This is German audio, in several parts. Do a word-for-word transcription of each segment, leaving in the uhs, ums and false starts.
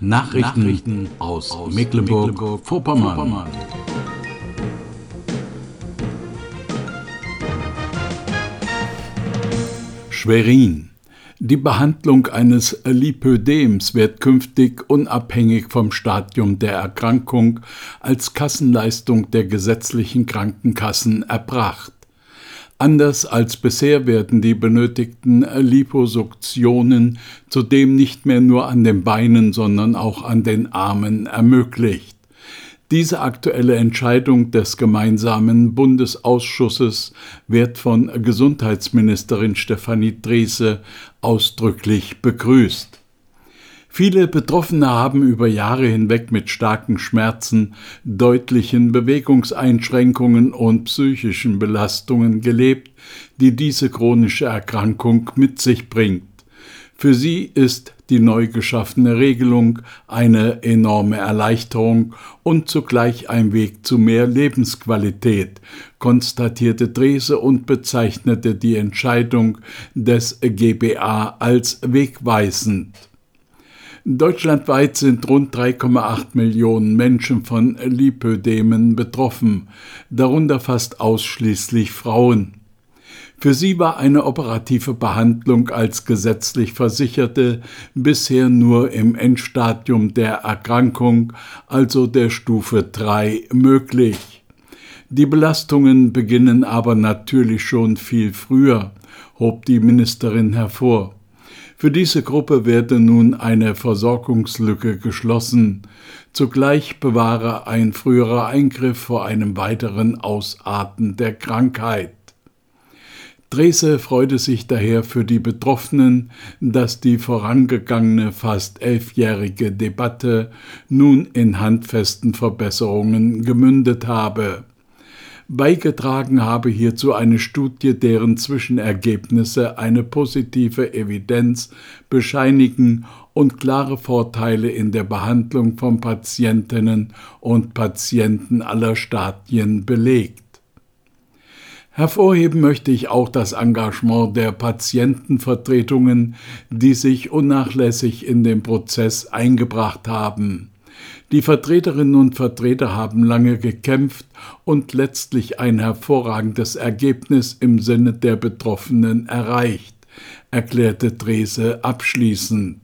Nachrichten, Nachrichten aus, aus Mecklenburg-Vorpommern. Mecklenburg Schwerin. Die Behandlung eines Lipödems wird künftig unabhängig vom Stadium der Erkrankung als Kassenleistung der gesetzlichen Krankenkassen erbracht. Anders als bisher werden die benötigten Liposuktionen zudem nicht mehr nur an den Beinen, sondern auch an den Armen ermöglicht. Diese aktuelle Entscheidung des gemeinsamen Bundesausschusses wird von Gesundheitsministerin Stefanie Drese ausdrücklich begrüßt. Viele Betroffene haben über Jahre hinweg mit starken Schmerzen, deutlichen Bewegungseinschränkungen und psychischen Belastungen gelebt, die diese chronische Erkrankung mit sich bringt. Für sie ist die neu geschaffene Regelung eine enorme Erleichterung und zugleich ein Weg zu mehr Lebensqualität, konstatierte Drese und bezeichnete die Entscheidung des G B A als wegweisend. Deutschlandweit sind rund drei Komma acht Millionen Menschen von Lipödemen betroffen, darunter fast ausschließlich Frauen. Für sie war eine operative Behandlung als gesetzlich Versicherte bisher nur im Endstadium der Erkrankung, also der Stufe drei, möglich. Die Belastungen beginnen aber natürlich schon viel früher, hob die Ministerin hervor. Für diese Gruppe werde nun eine Versorgungslücke geschlossen. Zugleich bewahre ein früherer Eingriff vor einem weiteren Ausarten der Krankheit. Drese freute sich daher für die Betroffenen, dass die vorangegangene fast elfjährige Debatte nun in handfesten Verbesserungen gemündet habe. Beigetragen habe hierzu eine Studie, deren Zwischenergebnisse eine positive Evidenz bescheinigen und klare Vorteile in der Behandlung von Patientinnen und Patienten aller Stadien belegt. Hervorheben möchte ich auch das Engagement der Patientenvertretungen, die sich unnachlässig in den Prozess eingebracht haben. Die Vertreterinnen und Vertreter haben lange gekämpft und letztlich ein hervorragendes Ergebnis im Sinne der Betroffenen erreicht, erklärte Drese abschließend.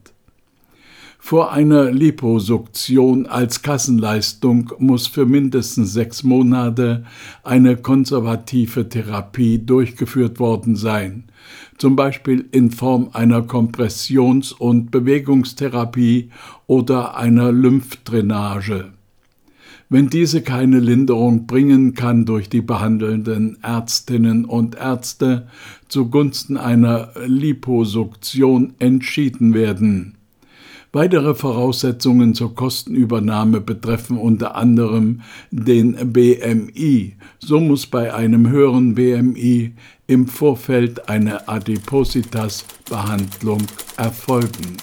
Vor einer Liposuktion als Kassenleistung muss für mindestens sechs Monate eine konservative Therapie durchgeführt worden sein, zum Beispiel in Form einer Kompressions- und Bewegungstherapie oder einer Lymphdrainage. Wenn diese keine Linderung bringen, kann durch die behandelnden Ärztinnen und Ärzte zugunsten einer Liposuktion entschieden werden. Weitere Voraussetzungen zur Kostenübernahme betreffen unter anderem den B M I. So muss bei einem höheren B M I im Vorfeld eine Adipositas-Behandlung erfolgen.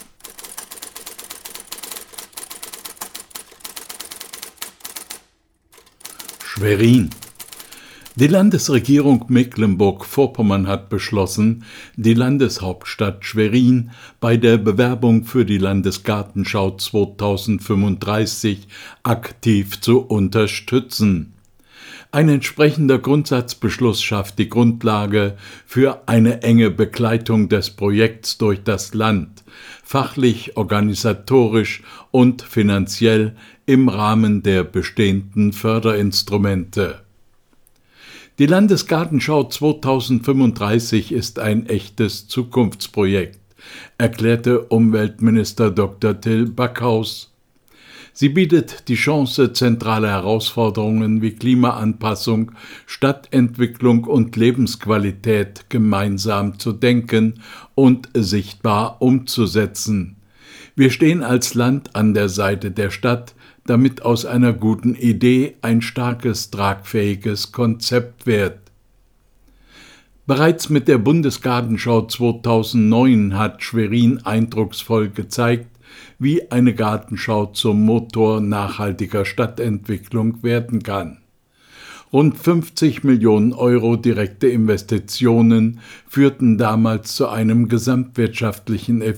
Schwerin. Die Landesregierung Mecklenburg-Vorpommern hat beschlossen, die Landeshauptstadt Schwerin bei der Bewerbung für die Landesgartenschau zweitausendfünfunddreißig aktiv zu unterstützen. Ein entsprechender Grundsatzbeschluss schafft die Grundlage für eine enge Begleitung des Projekts durch das Land, fachlich, organisatorisch und finanziell im Rahmen der bestehenden Förderinstrumente. Die Landesgartenschau zweitausendfünfunddreißig ist ein echtes Zukunftsprojekt, erklärte Umweltminister Doktor Till Backhaus. Sie bietet die Chance, zentrale Herausforderungen wie Klimaanpassung, Stadtentwicklung und Lebensqualität gemeinsam zu denken und sichtbar umzusetzen. Wir stehen als Land an der Seite der Stadt, damit aus einer guten Idee ein starkes, tragfähiges Konzept wird. Bereits mit der Bundesgartenschau zweitausendneun hat Schwerin eindrucksvoll gezeigt, wie eine Gartenschau zum Motor nachhaltiger Stadtentwicklung werden kann. Rund fünfzig Millionen Euro direkte Investitionen führten damals zu einem gesamtwirtschaftlichen Effekt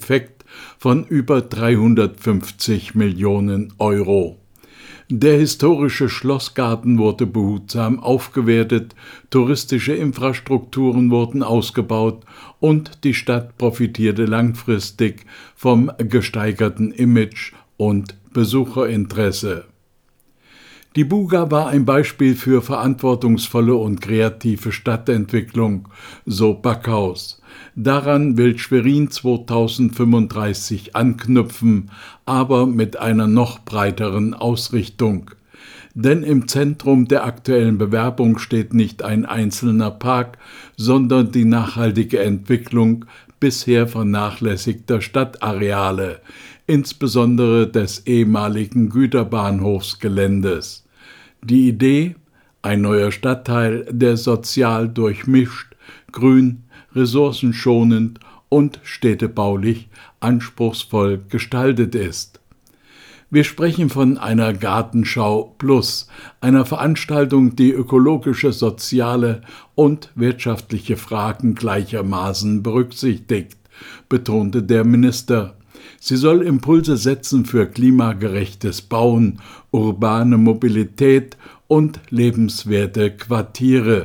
von über dreihundertfünfzig Millionen Euro. Der historische Schlossgarten wurde behutsam aufgewertet, touristische Infrastrukturen wurden ausgebaut und die Stadt profitierte langfristig vom gesteigerten Image und Besucherinteresse. Die Buga war ein Beispiel für verantwortungsvolle und kreative Stadtentwicklung, so Backhaus. Daran will Schwerin zweitausendfünfunddreißig anknüpfen, aber mit einer noch breiteren Ausrichtung. Denn im Zentrum der aktuellen Bewerbung steht nicht ein einzelner Park, sondern die nachhaltige Entwicklung bisher vernachlässigter Stadtareale, insbesondere des ehemaligen Güterbahnhofsgeländes. Die Idee: ein neuer Stadtteil, der sozial durchmischt, grün, ressourcenschonend und städtebaulich anspruchsvoll gestaltet ist. Wir sprechen von einer Gartenschau plus, einer Veranstaltung, die ökologische, soziale und wirtschaftliche Fragen gleichermaßen berücksichtigt, betonte der Minister. Sie soll Impulse setzen für klimagerechtes Bauen, urbane Mobilität und lebenswerte Quartiere.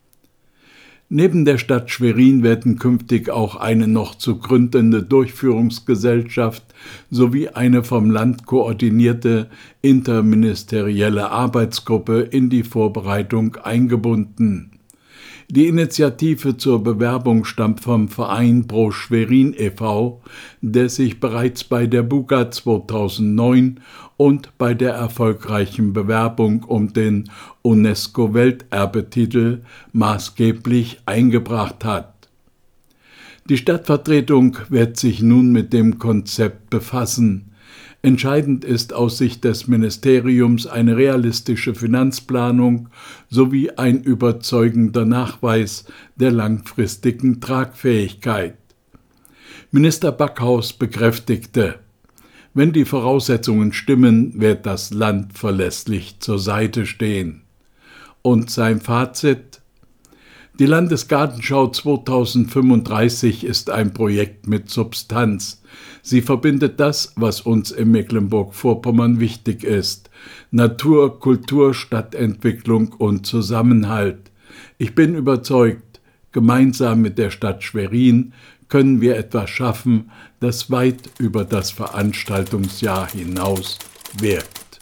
Neben der Stadt Schwerin werden künftig auch eine noch zu gründende Durchführungsgesellschaft sowie eine vom Land koordinierte interministerielle Arbeitsgruppe in die Vorbereitung eingebunden. Die Initiative zur Bewerbung stammt vom Verein Pro Schwerin e V, der sich bereits bei der Buga zweitausendneun und bei der erfolgreichen Bewerbung um den UNESCO-Welterbetitel maßgeblich eingebracht hat. Die Stadtvertretung wird sich nun mit dem Konzept befassen. Entscheidend ist aus Sicht des Ministeriums eine realistische Finanzplanung sowie ein überzeugender Nachweis der langfristigen Tragfähigkeit. Minister Backhaus bekräftigte: Wenn die Voraussetzungen stimmen, wird das Land verlässlich zur Seite stehen. Und sein Fazit: Die Landesgartenschau zweitausendfünfunddreißig ist ein Projekt mit Substanz. Sie verbindet das, was uns in Mecklenburg-Vorpommern wichtig ist: Natur, Kultur, Stadtentwicklung und Zusammenhalt. Ich bin überzeugt, gemeinsam mit der Stadt Schwerin können wir etwas schaffen, das weit über das Veranstaltungsjahr hinaus wirkt.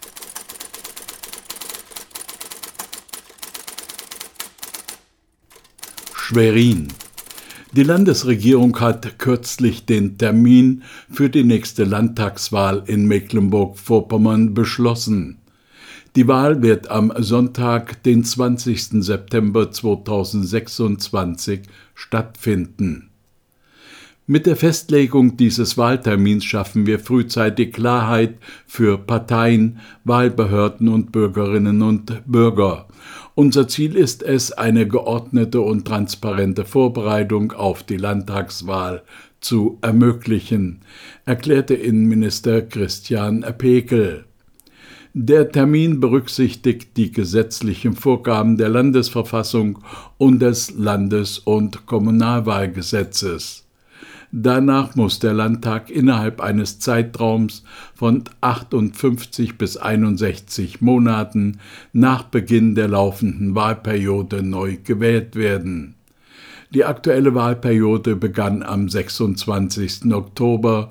Schwerin. Die Landesregierung hat kürzlich den Termin für die nächste Landtagswahl in Mecklenburg-Vorpommern beschlossen. Die Wahl wird am Sonntag, den zwanzigsten September zweitausendsechsundzwanzig, stattfinden. Mit der Festlegung dieses Wahltermins schaffen wir frühzeitig Klarheit für Parteien, Wahlbehörden und Bürgerinnen und Bürger. Unser Ziel ist es, eine geordnete und transparente Vorbereitung auf die Landtagswahl zu ermöglichen, erklärte Innenminister Christian Pekel. Der Termin berücksichtigt die gesetzlichen Vorgaben der Landesverfassung und des Landes- und Kommunalwahlgesetzes. Danach muss der Landtag innerhalb eines Zeitraums von achtundfünfzig bis einundsechzig Monaten nach Beginn der laufenden Wahlperiode neu gewählt werden. Die aktuelle Wahlperiode begann am sechsundzwanzigsten Oktober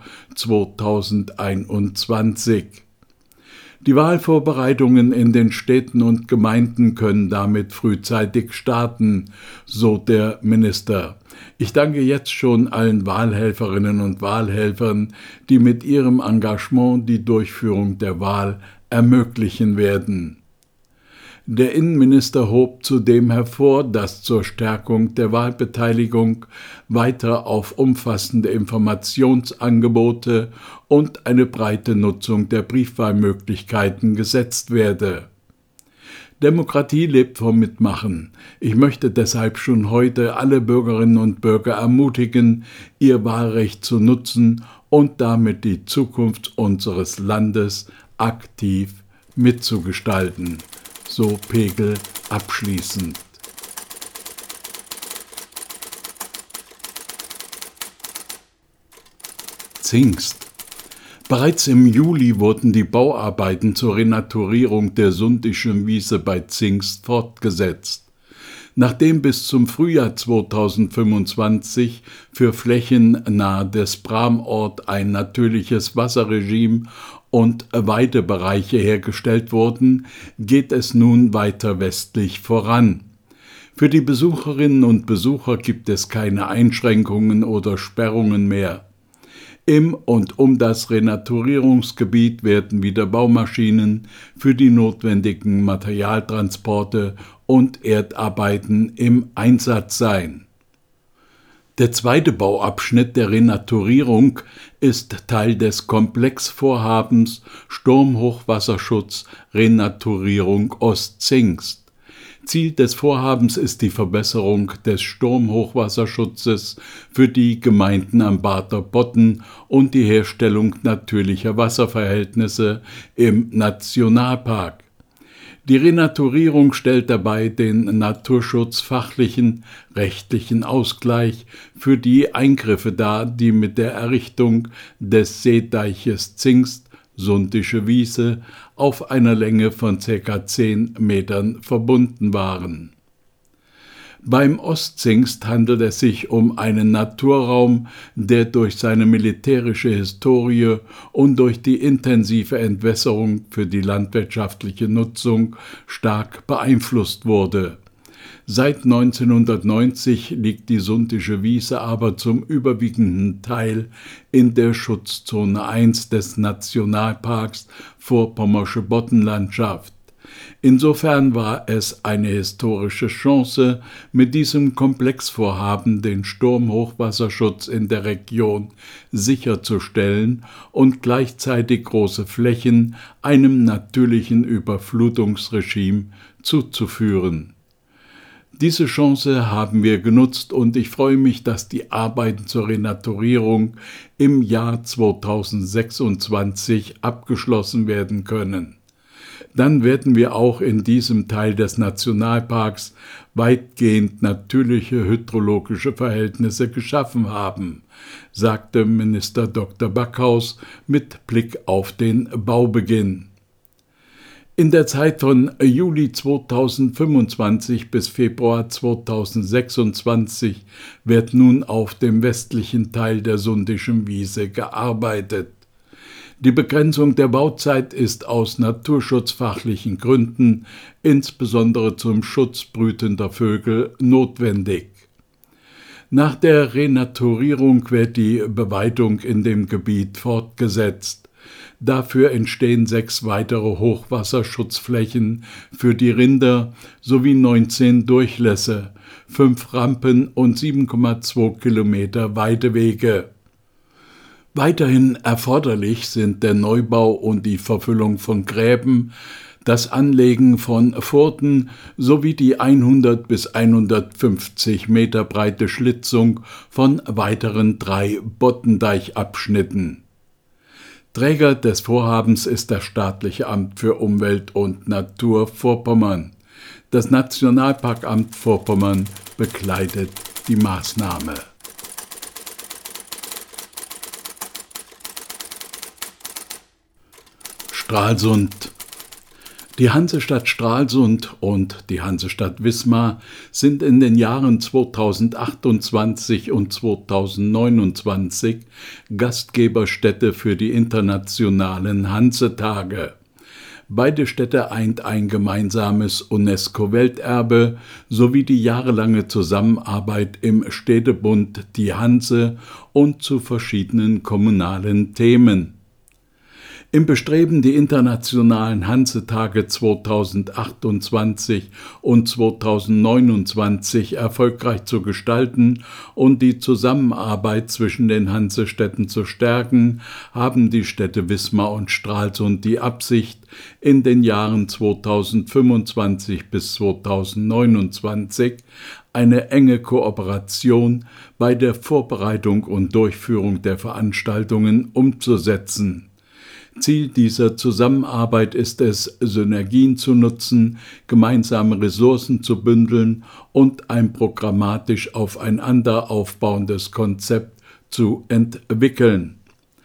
zweitausendeinundzwanzig. Die Wahlvorbereitungen in den Städten und Gemeinden können damit frühzeitig starten, so der Minister. Ich danke jetzt schon allen Wahlhelferinnen und Wahlhelfern, die mit ihrem Engagement die Durchführung der Wahl ermöglichen werden. Der Innenminister hob zudem hervor, dass zur Stärkung der Wahlbeteiligung weiter auf umfassende Informationsangebote und eine breite Nutzung der Briefwahlmöglichkeiten gesetzt werde. Demokratie lebt vom Mitmachen. Ich möchte deshalb schon heute alle Bürgerinnen und Bürger ermutigen, ihr Wahlrecht zu nutzen und damit die Zukunft unseres Landes aktiv mitzugestalten. So Pekel abschließend. Zingst. Bereits im Juli wurden die Bauarbeiten zur Renaturierung der Sundischen Wiese bei Zingst fortgesetzt. Nachdem bis zum Frühjahr zweitausendfünfundzwanzig für Flächen nahe des Bramort ein natürliches Wasserregime und Weidebereiche hergestellt wurden, geht es nun weiter westlich voran. Für die Besucherinnen und Besucher gibt es keine Einschränkungen oder Sperrungen mehr. Im und um das Renaturierungsgebiet werden wieder Baumaschinen für die notwendigen Materialtransporte und Erdarbeiten im Einsatz sein. Der zweite Bauabschnitt der Renaturierung ist Teil des Komplexvorhabens Sturmhochwasserschutz Renaturierung Ostzingst. Ziel des Vorhabens ist die Verbesserung des Sturmhochwasserschutzes für die Gemeinden am Barther Bodden und die Herstellung natürlicher Wasserverhältnisse im Nationalpark. Die Renaturierung stellt dabei den naturschutzfachlichen, rechtlichen Ausgleich für die Eingriffe dar, die mit der Errichtung des Seedeiches Zingst, Sundische Wiese, auf einer Länge von ca. zehn Metern verbunden waren. Beim Ostzingst handelt es sich um einen Naturraum, der durch seine militärische Historie und durch die intensive Entwässerung für die landwirtschaftliche Nutzung stark beeinflusst wurde. Seit neunzehnhundertneunzig liegt die Sundische Wiese aber zum überwiegenden Teil in der Schutzzone eins des Nationalparks Vorpommersche Boddenlandschaft. Insofern war es eine historische Chance, mit diesem Komplexvorhaben den Sturmhochwasserschutz in der Region sicherzustellen und gleichzeitig große Flächen einem natürlichen Überflutungsregime zuzuführen. Diese Chance haben wir genutzt und ich freue mich, dass die Arbeiten zur Renaturierung im Jahr zweitausendsechsundzwanzig abgeschlossen werden können. Dann werden wir auch in diesem Teil des Nationalparks weitgehend natürliche hydrologische Verhältnisse geschaffen haben, sagte Minister Doktor Backhaus mit Blick auf den Baubeginn. In der Zeit von Juli zweitausendfünfundzwanzig bis Februar zweitausendsechsundzwanzig wird nun auf dem westlichen Teil der Sundischen Wiese gearbeitet. Die Begrenzung der Bauzeit ist aus naturschutzfachlichen Gründen, insbesondere zum Schutz brütender Vögel, notwendig. Nach der Renaturierung wird die Beweidung in dem Gebiet fortgesetzt. Dafür entstehen sechs weitere Hochwasserschutzflächen für die Rinder sowie neunzehn Durchlässe, fünf Rampen und sieben Komma zwei Kilometer Weidewege. Weiterhin erforderlich sind der Neubau und die Verfüllung von Gräben, das Anlegen von Furten sowie die hundert bis hundertfünfzig Meter breite Schlitzung von weiteren drei Boddendeichabschnitten. Träger des Vorhabens ist das Staatliche Amt für Umwelt und Natur Vorpommern. Das Nationalparkamt Vorpommern begleitet die Maßnahme. Stralsund. Die Hansestadt Stralsund und die Hansestadt Wismar sind in den Jahren zweitausendachtundzwanzig und zweitausendneunundzwanzig Gastgeberstädte für die internationalen Hansetage. Beide Städte eint ein gemeinsames UNESCO-Welterbe sowie die jahrelange Zusammenarbeit im Städtebund Die Hanse und zu verschiedenen kommunalen Themen. Im Bestreben, die internationalen Hansetage zweitausendachtundzwanzig und zweitausendneunundzwanzig erfolgreich zu gestalten und die Zusammenarbeit zwischen den Hansestädten zu stärken, haben die Städte Wismar und Stralsund die Absicht, in den Jahren zweitausendfünfundzwanzig bis zweitausendneunundzwanzig eine enge Kooperation bei der Vorbereitung und Durchführung der Veranstaltungen umzusetzen. Ziel dieser Zusammenarbeit ist es, Synergien zu nutzen, gemeinsame Ressourcen zu bündeln und ein programmatisch aufeinander aufbauendes Konzept zu entwickeln.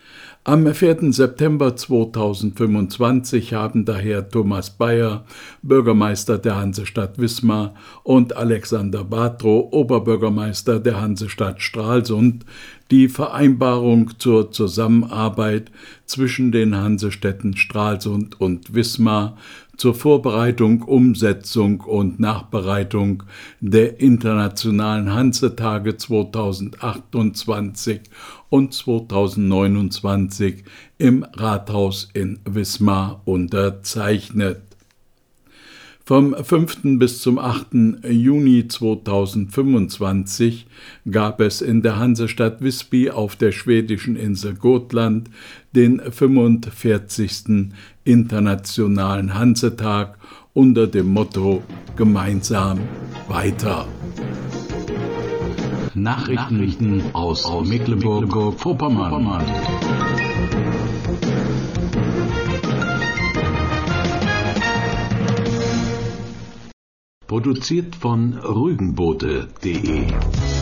Am vierten September zweitausendfünfundzwanzig haben daher Thomas Bayer, Bürgermeister der Hansestadt Wismar, und Alexander Batrow, Oberbürgermeister der Hansestadt Stralsund, die Vereinbarung zur Zusammenarbeit zwischen den Hansestädten Stralsund und Wismar zur Vorbereitung, Umsetzung und Nachbereitung der Internationalen Hansetage zweitausendachtundzwanzig und zweitausendneunundzwanzig im Rathaus in Wismar unterzeichnet. Vom fünften bis zum achten Juni zweitausendfünfundzwanzig gab es in der Hansestadt Visby auf der schwedischen Insel Gotland den fünfundvierzigsten Internationalen Hansetag unter dem Motto »Gemeinsam weiter«. Nachrichten aus Mecklenburg-Vorpommern. Produziert von Rügenboote punkt de